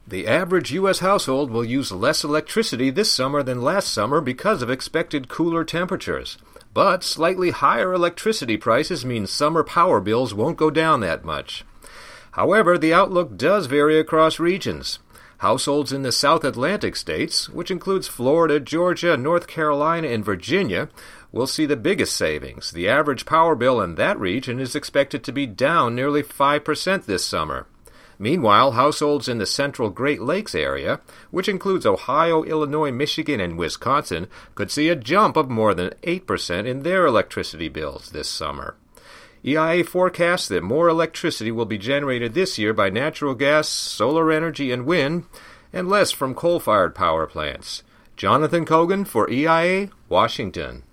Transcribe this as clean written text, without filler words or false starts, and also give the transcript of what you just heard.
The average U.S. household will use less electricity this summer than last summer because of expected cooler temperatures. But slightly higher electricity prices mean summer power bills won't go down that much. However, the outlook does vary across regions. Households in the South Atlantic states, which includes Florida, Georgia, North Carolina, and Virginia, will see the biggest savings. The average power bill in that region is expected to be down nearly 5% this summer. Meanwhile, households in the central Great Lakes area, which includes Ohio, Illinois, Michigan, and Wisconsin, could see a jump of more than 8% in their electricity bills this summer. EIA forecasts that more electricity will be generated this year by natural gas, solar energy, and wind, and less from coal-fired power plants. Jonathan Kogan for EIA, Washington.